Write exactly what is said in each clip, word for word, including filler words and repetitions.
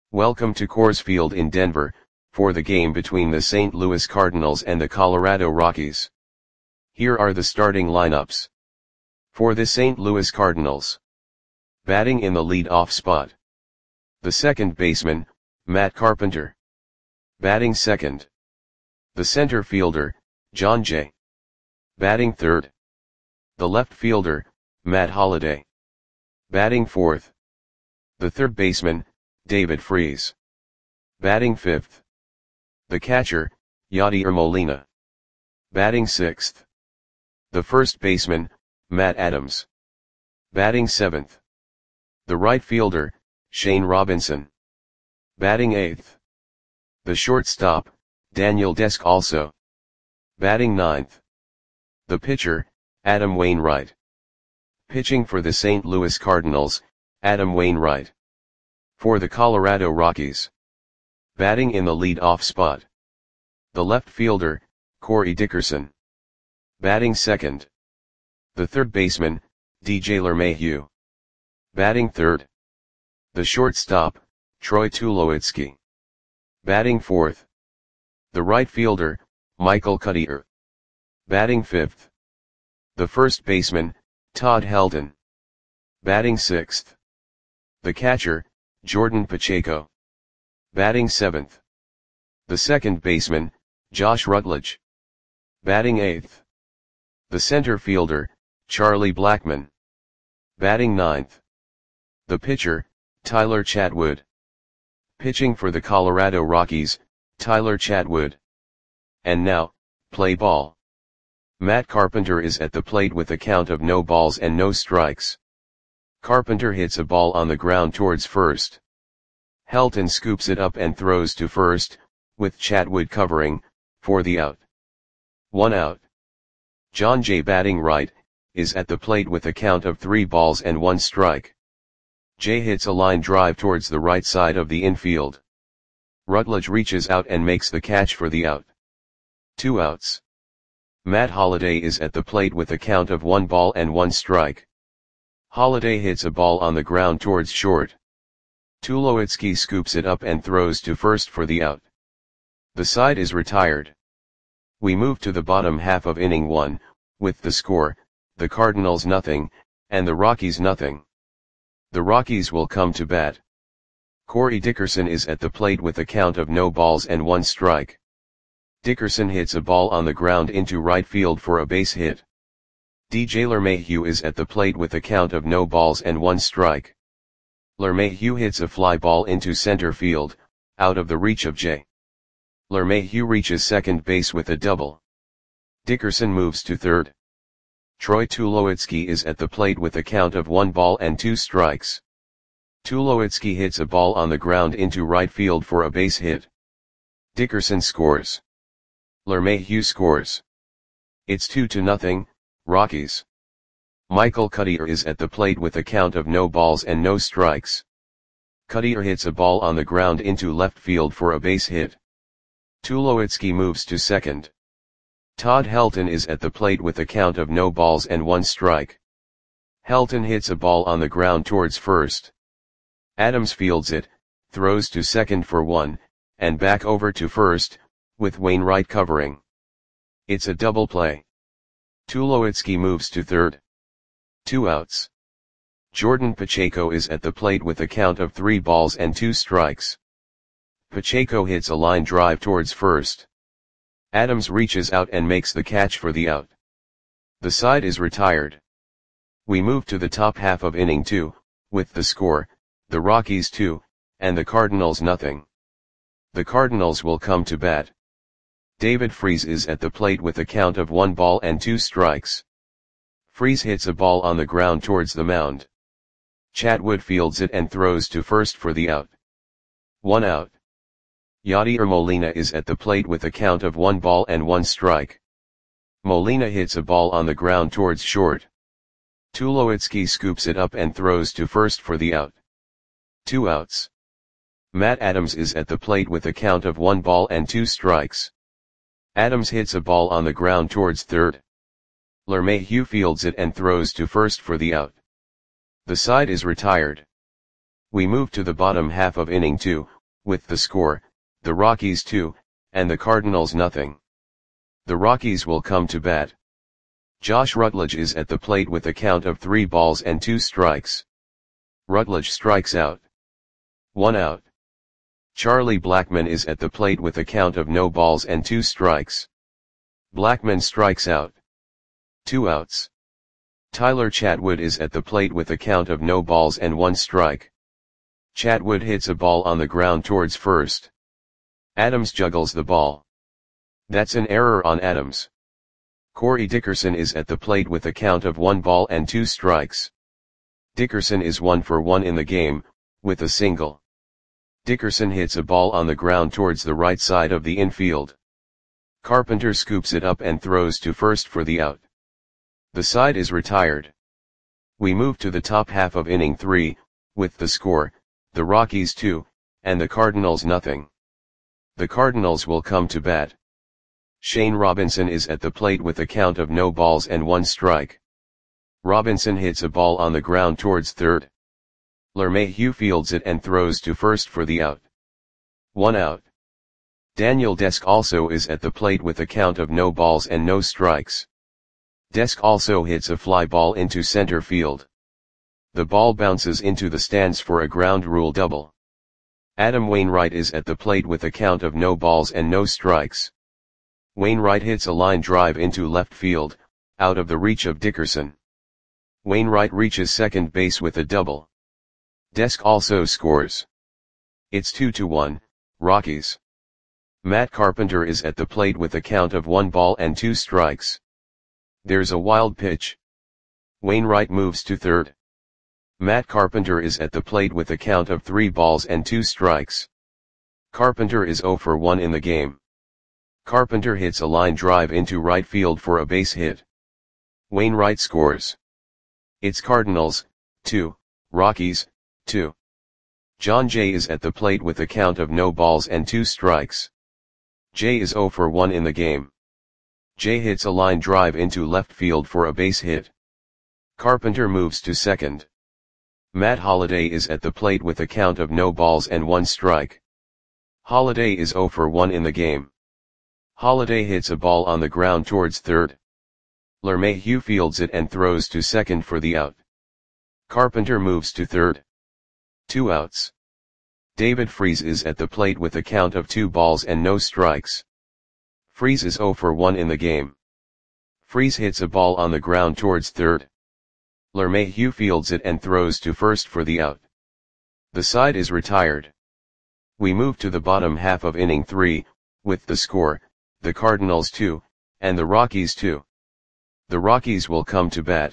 Welcome to Coors Field in Denver, for the game between the Saint Louis Cardinals and the Colorado Rockies. Here are the starting lineups. For the Saint Louis Cardinals. Batting in the lead-off spot. The second baseman, Matt Carpenter. Batting second. The center fielder, Jon Jay. Batting third. The left fielder, Matt Holliday. Batting fourth. The third baseman, David Freese. Batting fifth. The catcher, Yadier Molina. Batting sixth. The first baseman, Matt Adams. Batting seventh. The right fielder, Shane Robinson. Batting eighth. The shortstop, Daniel Descalso. Batting ninth. The pitcher, Adam Wainwright. Pitching for the Saint Louis Cardinals, Adam Wainwright. For the Colorado Rockies. Batting in the lead-off spot. The left fielder, Corey Dickerson. Batting second. The third baseman, D J LeMahieu. Batting third. The shortstop, Troy Tulowitzki. Batting fourth. The right fielder, Michael Cuddyer. Batting fifth. The first baseman, Todd Helton. Batting sixth. The catcher, Jordan Pacheco. Batting seventh. The second baseman, Josh Rutledge. Batting eighth. The center fielder, Charlie Blackmon. Batting ninth. The pitcher, Tyler Chatwood. Pitching for the Colorado Rockies, Tyler Chatwood. And now, play ball. Matt Carpenter is at the plate with a count of no balls and no strikes. Carpenter hits a ball on the ground towards first. Helton scoops it up and throws to first, with Chatwood covering, for the out. One out. Jon Jay, batting right, is at the plate with a count of three balls and one strike. Jay hits a line drive towards the right side of the infield. Rutledge reaches out and makes the catch for the out. Two outs. Matt Holliday is at the plate with a count of one ball and one strike. Holliday hits a ball on the ground towards short. Tulowitzki scoops it up and throws to first for the out. The side is retired. We move to the bottom half of inning one, with the score, the Cardinals nothing, and the Rockies nothing. The Rockies will come to bat. Corey Dickerson is at the plate with a count of no balls and one strike. Dickerson hits a ball on the ground into right field for a base hit. D J LeMahieu is at the plate with a count of no balls and one strike. LeMahieu hits a fly ball into center field, out of the reach of Jay. LeMahieu reaches second base with a double. Dickerson moves to third. Troy Tulowitzki is at the plate with a count of one ball and two strikes. Tulowitzki hits a ball on the ground into right field for a base hit. Dickerson scores. LeMahieu scores. It's two to nothing, Rockies. Michael Cuddyer is at the plate with a count of no balls and no strikes. Cuddyer hits a ball on the ground into left field for a base hit. Tulowitzki moves to second. Todd Helton is at the plate with a count of no balls and one strike. Helton hits a ball on the ground towards first. Adams fields it, throws to second for one, and back over to first, with Wainwright covering. It's a double play. Tulowitzki moves to third. Two outs. Jordan Pacheco is at the plate with a count of three balls and two strikes. Pacheco hits a line drive towards first. Adams reaches out and makes the catch for the out. The side is retired. We move to the top half of inning two, with the score, the Rockies two, and the Cardinals nothing. The Cardinals will come to bat. David Freese is at the plate with a count of one ball and two strikes. Freese hits a ball on the ground towards the mound. Chatwood fields it and throws to first for the out. One out. Yadier Molina is at the plate with a count of one ball and one strike. Molina hits a ball on the ground towards short. Tulowitzki scoops it up and throws to first for the out. Two outs. Matt Adams is at the plate with a count of one ball and two strikes. Adams hits a ball on the ground towards third. LeMahieu fields it and throws to first for the out. The side is retired. We move to the bottom half of inning two, with the score, the Rockies two, and the Cardinals nothing. The Rockies will come to bat. Josh Rutledge is at the plate with a count of three balls and two strikes. Rutledge strikes out. One out. Charlie Blackmon is at the plate with a count of no balls and two strikes. Blackmon strikes out. Two outs. Tyler Chatwood is at the plate with a count of no balls and one strike. Chatwood hits a ball on the ground towards first. Adams juggles the ball. That's an error on Adams. Corey Dickerson is at the plate with a count of one ball and two strikes. Dickerson is one for one in the game, with a single. Dickerson hits a ball on the ground towards the right side of the infield. Carpenter scoops it up and throws to first for the out. The side is retired. We move to the top half of inning three, with the score, the Rockies two, and the Cardinals nothing. The Cardinals will come to bat. Shane Robinson is at the plate with a count of no balls and one strike. Robinson hits a ball on the ground towards third. LeMahieu fields it and throws to first for the out. One out. Daniel Desk also is at the plate with a count of no balls and no strikes. Desk also hits a fly ball into center field. The ball bounces into the stands for a ground rule double. Adam Wainwright is at the plate with a count of no balls and no strikes. Wainwright hits a line drive into left field, out of the reach of Dickerson. Wainwright reaches second base with a double. Desk also scores. It's two to one, Rockies. Matt Carpenter is at the plate with a count of one ball and two strikes. There's a wild pitch. Wainwright moves to third. Matt Carpenter is at the plate with a count of three balls and two strikes. Carpenter is zero for one in the game. Carpenter hits a line drive into right field for a base hit. Wainwright scores. It's Cardinals, two, Rockies, two. John Jay is at the plate with a count of no balls and two strikes. Jay is zero for one in the game. Jay hits a line drive into left field for a base hit. Carpenter moves to second. Matt Holliday is at the plate with a count of no balls and one strike. Holliday is zero for one in the game. Holliday hits a ball on the ground towards third. LeMahieu fields it and throws to second for the out. Carpenter moves to third. Two outs. David Freese is at the plate with a count of two balls and no strikes. Freese is zero for one in the game. Freese hits a ball on the ground towards third. LeMahieu fields it and throws to first for the out. The side is retired. We move to the bottom half of inning three, with the score, the Cardinals two, and the Rockies two. The Rockies will come to bat.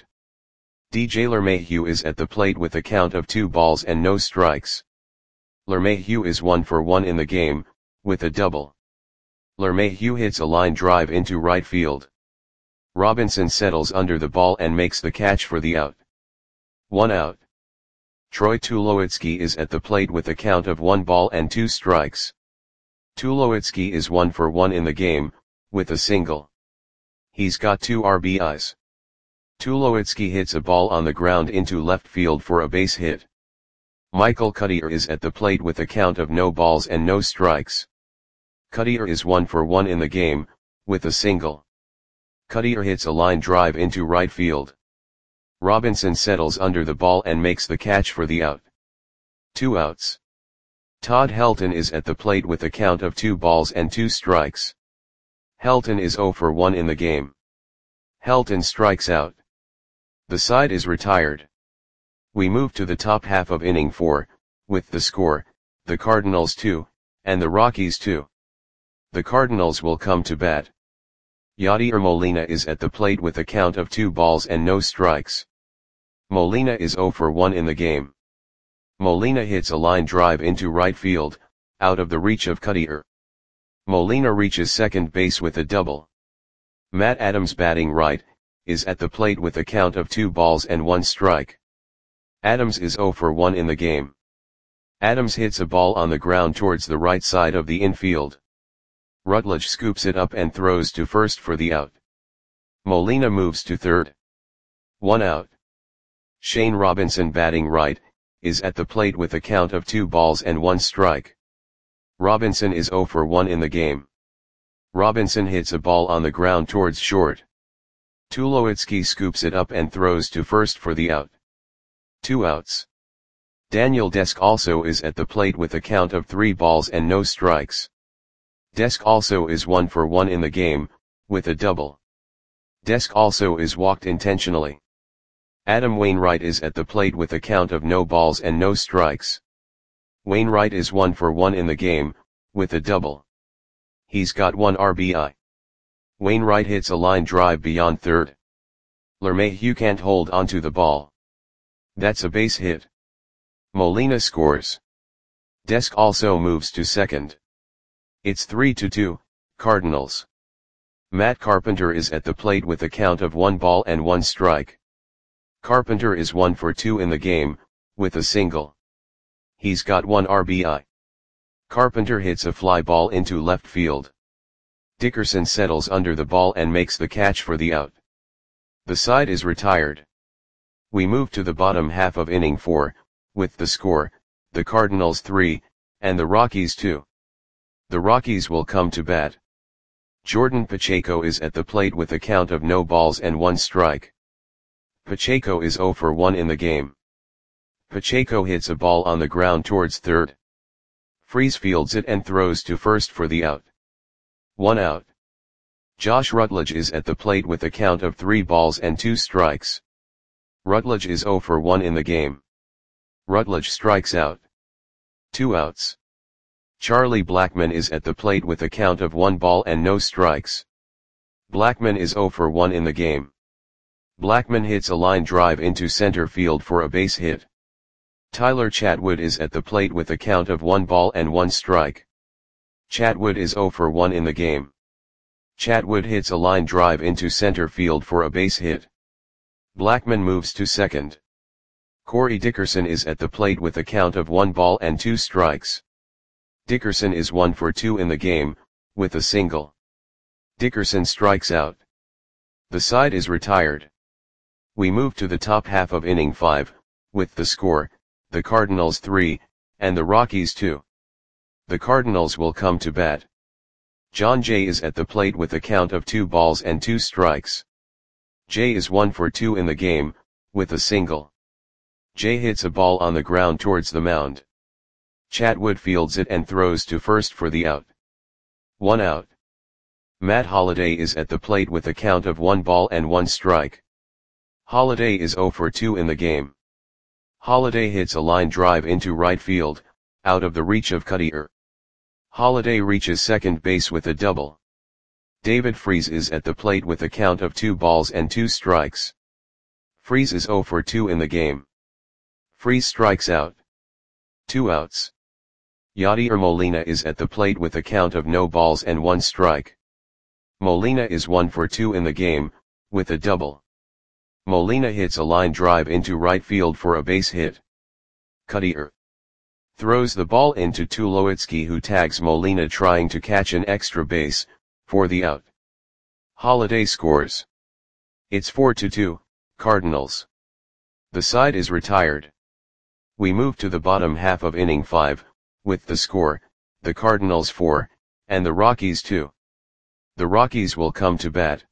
D J LeMahieu is at the plate with a count of two balls and no strikes. LeMahieu is one for one in the game, with a double. LeMahieu hits a line drive into right field. Robinson settles under the ball and makes the catch for the out. One out. Troy Tulowitzki is at the plate with a count of one ball and two strikes. Tulowitzki is one for one in the game, with a single. He's got two R B Is. Tulowitzki hits a ball on the ground into left field for a base hit. Michael Cuddyer is at the plate with a count of no balls and no strikes. Cuddyer is one for one in the game, with a single. Cuddyer hits a line drive into right field. Robinson settles under the ball and makes the catch for the out. Two outs. Todd Helton is at the plate with a count of two balls and two strikes. Helton is zero for one in the game. Helton strikes out. The side is retired. We move to the top half of inning four, with the score, the Cardinals two, and the Rockies two. The Cardinals will come to bat. Yadier Molina is at the plate with a count of two balls and no strikes. Molina is zero for one in the game. Molina hits a line drive into right field, out of the reach of Cuddyer. Molina reaches second base with a double. Matt Adams, batting right, is at the plate with a count of two balls and one strike. Adams is zero for one in the game. Adams hits a ball on the ground towards the right side of the infield. Rutledge scoops it up and throws to first for the out. Molina moves to third. One out. Shane Robinson, batting right, is at the plate with a count of two balls and one strike. Robinson is zero for one in the game. Robinson hits a ball on the ground towards short. Tulowitzki scoops it up and throws to first for the out. Two outs. Daniel Desk also is at the plate with a count of three balls and no strikes. Desk also is one for one in the game, with a double. Desk also is walked intentionally. Adam Wainwright is at the plate with a count of no balls and no strikes. Wainwright is one for one in the game, with a double. He's got one R B I. Wainwright hits a line drive beyond third. LeMahieu can't hold onto the ball. That's a base hit. Molina scores. Desk also moves to second. It's three to two, Cardinals. Matt Carpenter is at the plate with a count of one ball and one strike. Carpenter is one for two in the game, with a single. He's got one R B I. Carpenter hits a fly ball into left field. Dickerson settles under the ball and makes the catch for the out. The side is retired. We move to the bottom half of inning four, with the score, the Cardinals three, and the Rockies two. The Rockies will come to bat. Jordan Pacheco is at the plate with a count of no balls and one strike. Pacheco is zero for one in the game. Pacheco hits a ball on the ground towards third. Freese fields it and throws to first for the out. One out. Josh Rutledge is at the plate with a count of three balls and two strikes. Rutledge is zero for one in the game. Rutledge strikes out. Two outs. Charlie Blackmon is at the plate with a count of one ball and no strikes. Blackmon is zero for one in the game. Blackmon hits a line drive into center field for a base hit. Tyler Chatwood is at the plate with a count of one ball and one strike. Chatwood is zero for one in the game. Chatwood hits a line drive into center field for a base hit. Blackmon moves to second. Corey Dickerson is at the plate with a count of one ball and two strikes. Dickerson is one for two in the game, with a single. Dickerson strikes out. The side is retired. We move to the top half of inning five, with the score, the Cardinals three, and the Rockies two. The Cardinals will come to bat. John Jay is at the plate with a count of two balls and two strikes. Jay is one for two in the game, with a single. Jay hits a ball on the ground towards the mound. Chatwood fields it and throws to first for the out. One out. Matt Holliday is at the plate with a count of one ball and one strike. Holliday is zero for two in the game. Holliday hits a line drive into right field, out of the reach of Cuttier. Holliday reaches second base with a double. David Freese is at the plate with a count of two balls and two strikes. Freese is zero for two in the game. Freese strikes out. Two outs. Yadier Molina is at the plate with a count of no balls and one strike. Molina is one for two in the game, with a double. Molina hits a line drive into right field for a base hit. Cuttier throws the ball into Tulowitzki, who tags Molina trying to catch an extra base, for the out. Holliday scores. It's four to two, Cardinals. The side is retired. We move to the bottom half of inning five, with the score, the Cardinals four, and the Rockies two. The Rockies will come to bat.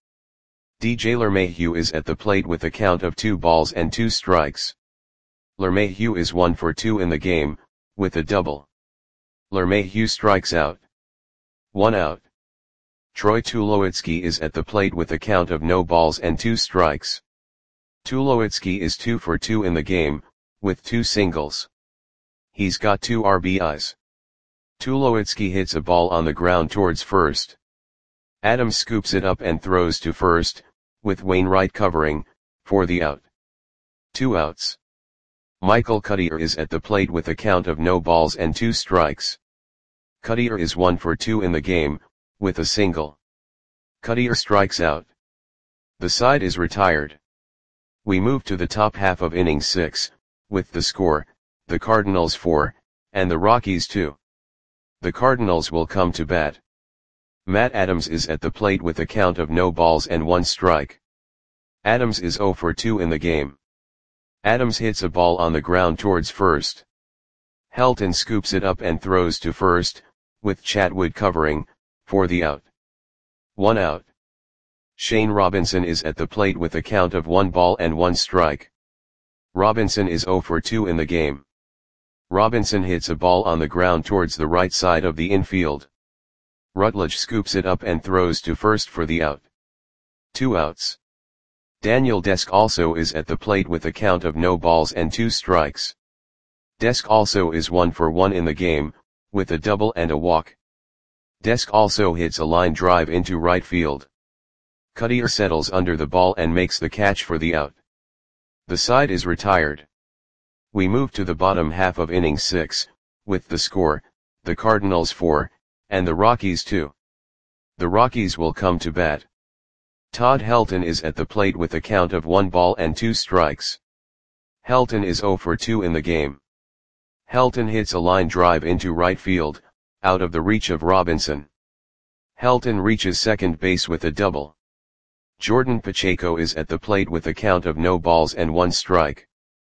D J LeMahieu is at the plate with a count of two balls and two strikes. LeMahieu is one for two in the game, with a double. LeMahieu strikes out. One out. Troy Tulowitzki is at the plate with a count of no balls and two strikes. Tulowitzki is two for two in the game, with two singles. He's got two R B Is. Tulowitzki hits a ball on the ground towards first. Adams scoops it up and throws to first, with Wainwright covering, for the out. Two outs. Michael Cuttier is at the plate with a count of no balls and two strikes. Cuttier is one for two in the game, with a single. Cuttier strikes out. The side is retired. We move to the top half of inning six, with the score, the Cardinals four, and the Rockies two. The Cardinals will come to bat. Matt Adams is at the plate with a count of no balls and one strike. Adams is zero for two in the game. Adams hits a ball on the ground towards first. Helton scoops it up and throws to first, with Chatwood covering, for the out. One out. Shane Robinson is at the plate with a count of one ball and one strike. Robinson is zero for two in the game. Robinson hits a ball on the ground towards the right side of the infield. Rutledge scoops it up and throws to first for the out. Two outs. Daniel Desk also is at the plate with a count of no balls and two strikes. Desk also is one for one in the game, with a double and a walk. Desk also hits a line drive into right field. Cuttier settles under the ball and makes the catch for the out. The side is retired. We move to the bottom half of inning six, with the score, the Cardinals four, and the Rockies two. The Rockies will come to bat. Todd Helton is at the plate with a count of one ball and two strikes. Helton is zero for two in the game. Helton hits a line drive into right field, out of the reach of Robinson. Helton reaches second base with a double. Jordan Pacheco is at the plate with a count of no balls and one strike.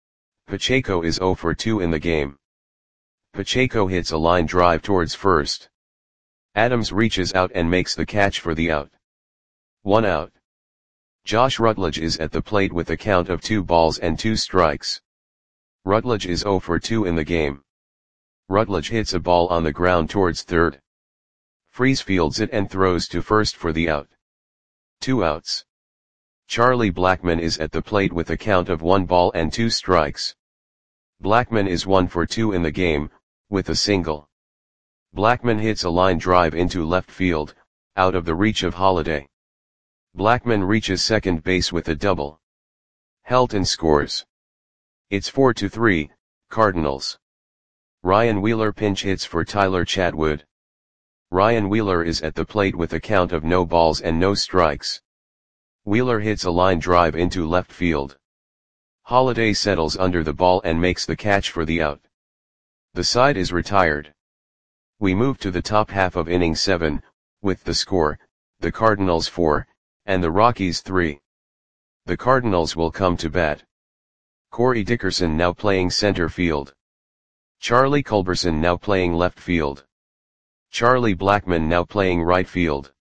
Pacheco is zero for two in the game. Pacheco hits a line drive towards first. Adams reaches out and makes the catch for the out. One out. Josh Rutledge is at the plate with a count of two balls and two strikes. Rutledge is zero for two in the game. Rutledge hits a ball on the ground towards third. Freese fields it and throws to first for the out. Two outs. Charlie Blackmon is at the plate with a count of one ball and two strikes. Blackmon is one for two in the game, with a single. Blackmon hits a line drive into left field, out of the reach of Holliday. Blackmon reaches second base with a double. Helton scores. It's four to three, Cardinals. Ryan Wheeler pinch hits for Tyler Chatwood. Ryan Wheeler is at the plate with a count of no balls and no strikes. Wheeler hits a line drive into left field. Holliday settles under the ball and makes the catch for the out. The side is retired. We move to the top half of inning seven, with the score, the Cardinals four, and the Rockies three. The Cardinals will come to bat. Corey Dickerson now playing center field. Charlie Culberson now playing left field. Charlie Blackmon now playing right field.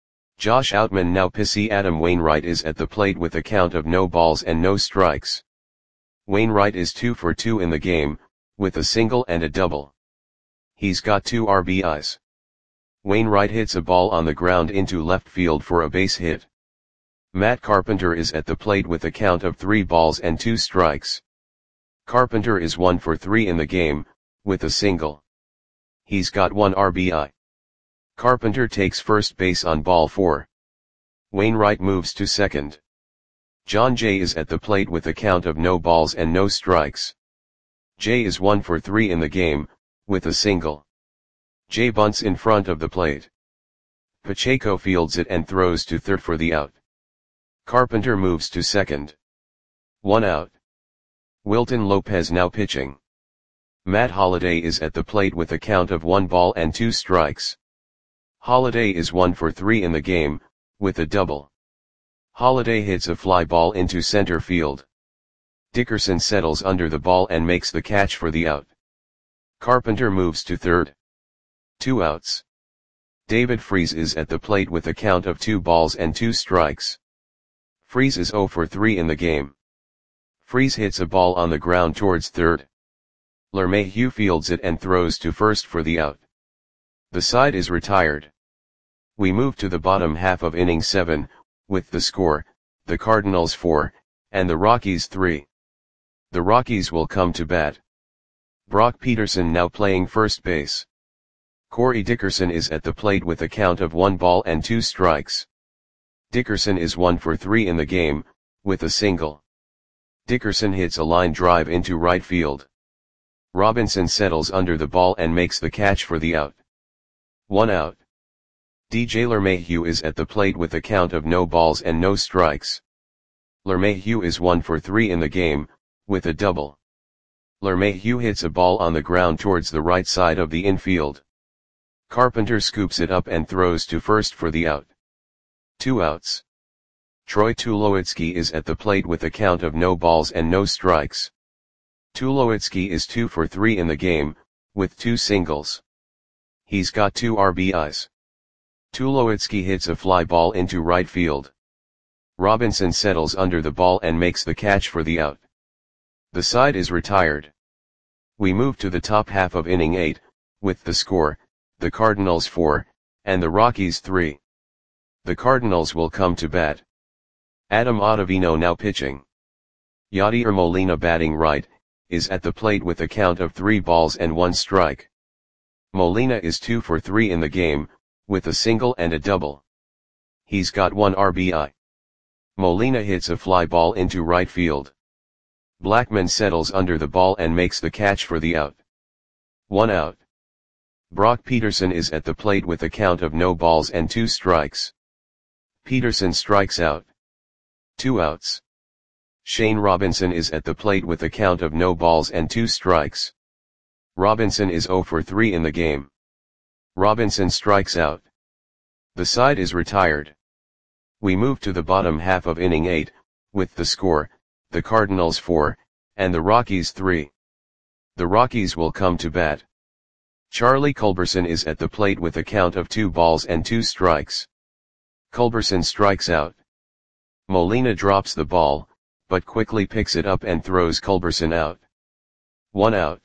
Josh Outman now pissy. Adam Wainwright is at the plate with a count of no balls and no strikes. Wainwright is two for two in the game, with a single and a double. He's got two R B Is. Wainwright hits a ball on the ground into left field for a base hit. Matt Carpenter is at the plate with a count of three balls and two strikes. Carpenter is one for three in the game, with a single. He's got one R B I. Carpenter takes first base on ball four. Wainwright moves to second. John Jay is at the plate with a count of no balls and no strikes. Jay is one for three in the game, with a single. Jay bunts in front of the plate. Pacheco fields it and throws to third for the out. Carpenter moves to second. One out. Wilton Lopez now pitching. Matt Holliday is at the plate with a count of one ball and two strikes. Holliday is one for three in the game, with a double. Holliday hits a fly ball into center field. Dickerson settles under the ball and makes the catch for the out. Carpenter moves to third. Two outs. David Freese is at the plate with a count of two balls and two strikes. Freese is zero for three in the game. Freese hits a ball on the ground towards third. LeMahieu fields it and throws to first for the out. The side is retired. We move to the bottom half of inning seven, with the score, the Cardinals four, and the Rockies three. The Rockies will come to bat. Brock Peterson now playing first base. Corey Dickerson is at the plate with a count of one ball and two strikes. Dickerson is one for three in the game, with a single. Dickerson hits a line drive into right field. Robinson settles under the ball and makes the catch for the out. One out. D J LeMahieu is at the plate with a count of no balls and no strikes. LeMahieu is one for three in the game, with a double. LeMahieu hits a ball on the ground towards the right side of the infield. Carpenter scoops it up and throws to first for the out. Two outs. Troy Tulowitzki is at the plate with a count of no balls and no strikes. Tulowitzki is two for three in the game, with two singles. He's got two R B Is. Tulowitzki hits a fly ball into right field. Robinson settles under the ball and makes the catch for the out. The side is retired. We move to the top half of inning eight, with the score, the Cardinals four, and the Rockies three. The Cardinals will come to bat. Adam Ottavino now pitching. Yadier Molina batting right, is at the plate with a count of three balls and one strike. Molina is two for three in the game, with a single and a double. He's got one R B I. Molina hits a fly ball into right field. Blackman settles under the ball and makes the catch for the out. One out. Brock Peterson is at the plate with a count of no balls and two strikes. Peterson strikes out. Two outs. Shane Robinson is at the plate with a count of no balls and two strikes. Robinson is zero for three in the game. Robinson strikes out. The side is retired. We move to the bottom half of inning eight, with the score, the Cardinals four, and the Rockies three. The Rockies will come to bat. Charlie Culberson is at the plate with a count of two balls and two strikes. Culberson strikes out. Molina drops the ball, but quickly picks it up and throws Culberson out. One out.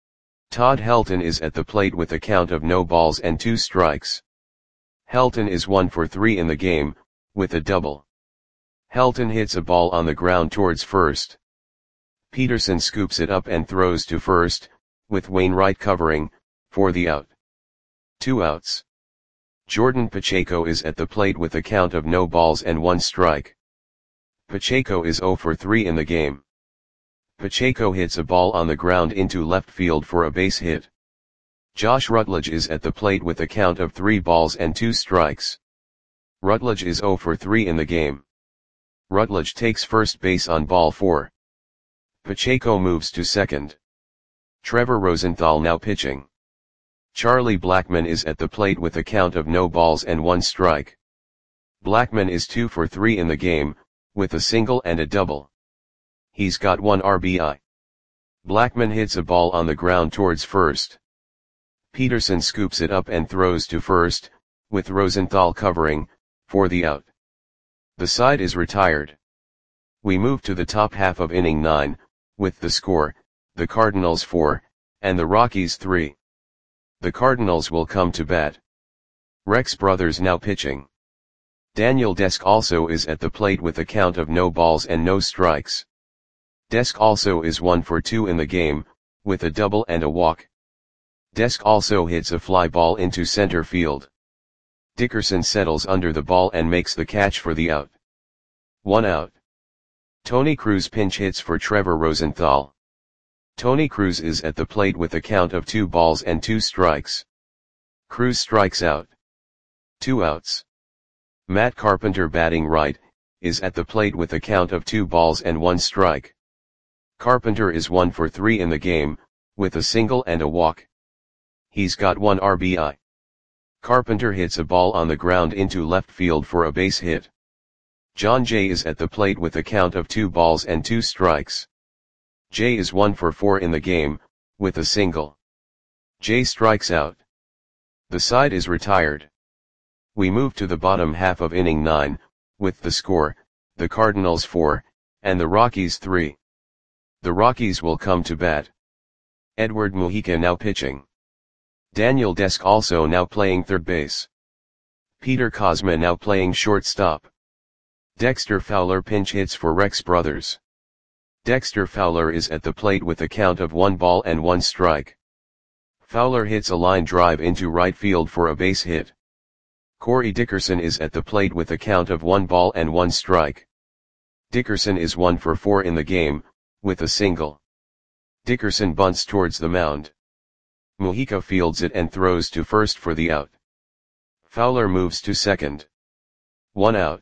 Todd Helton is at the plate with a count of no balls and two strikes. Helton is one for three in the game, with a double. Helton hits a ball on the ground towards first. Peterson scoops it up and throws to first, with Wainwright covering, for the out. Two outs. Jordan Pacheco is at the plate with a count of no balls and one strike. Pacheco is zero for three in the game. Pacheco hits a ball on the ground into left field for a base hit. Josh Rutledge is at the plate with a count of three balls and two strikes. Rutledge is zero for three in the game. Rutledge takes first base on ball four. Pacheco moves to second. Trevor Rosenthal now pitching. Charlie Blackman is at the plate with a count of no balls and one strike. Blackman is two for three in the game, with a single and a double. He's got one R B I. Blackman hits a ball on the ground towards first. Peterson scoops it up and throws to first, with Rosenthal covering, for the out. The side is retired. We move to the top half of inning nine, with the score, the Cardinals four, and the Rockies three. The Cardinals will come to bat. Rex Brothers now pitching. Daniel Desk also is at the plate with a count of no balls and no strikes. Desk also is one for two in the game, with a double and a walk. Desk also hits a fly ball into center field. Dickerson settles under the ball and makes the catch for the out. One out. Tony Cruz pinch hits for Trevor Rosenthal. Tony Cruz is at the plate with a count of two balls and two strikes. Cruz strikes out. Two outs. Matt Carpenter batting right, is at the plate with a count of two balls and one strike. Carpenter is one for three in the game, with a single and a walk. He's got one R B I. Carpenter hits a ball on the ground into left field for a base hit. John Jay is at the plate with a count of two balls and two strikes. Jay is one for four in the game, with a single. Jay strikes out. The side is retired. We move to the bottom half of inning nine, with the score, the Cardinals four, and the Rockies three. The Rockies will come to bat. Edward Mujica now pitching. Daniel Desk also now playing third base. Peter Kozma now playing shortstop. Dexter Fowler pinch hits for Rex Brothers. Dexter Fowler is at the plate with a count of one ball and one strike. Fowler hits a line drive into right field for a base hit. Corey Dickerson is at the plate with a count of one ball and one strike. Dickerson is one for four in the game, with a single. Dickerson bunts towards the mound. Mujica fields it and throws to first for the out. Fowler moves to second. One out.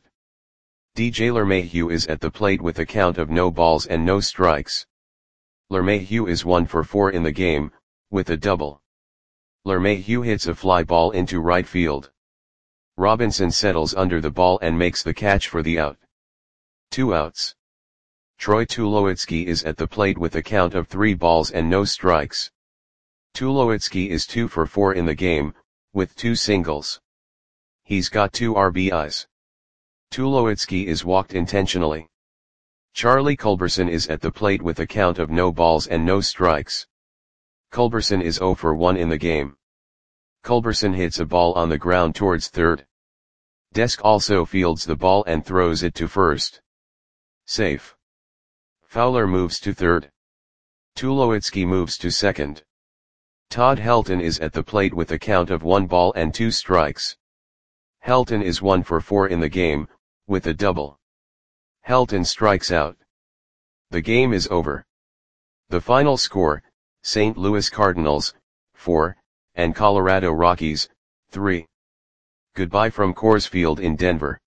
D J LeMahieu is at the plate with a count of no balls and no strikes. LeMahieu is one for four in the game, with a double. LeMahieu hits a fly ball into right field. Robinson settles under the ball and makes the catch for the out. Two outs. Troy Tulowitzki is at the plate with a count of three balls and no strikes. Tulowitzki is two for four in the game, with two singles. He's got two R B Is. Tulowitzki is walked intentionally. Charlie Culberson is at the plate with a count of no balls and no strikes. Culberson is zero for one in the game. Culberson hits a ball on the ground towards third. Desk also fields the ball and throws it to first. Safe. Fowler moves to third. Tulowitzki moves to second. Todd Helton is at the plate with a count of one ball and two strikes. Helton is one for four in the game, with a double. Helton strikes out. The game is over. The final score, Saint Louis Cardinals, four, and Colorado Rockies, three. Goodbye from Coors Field in Denver.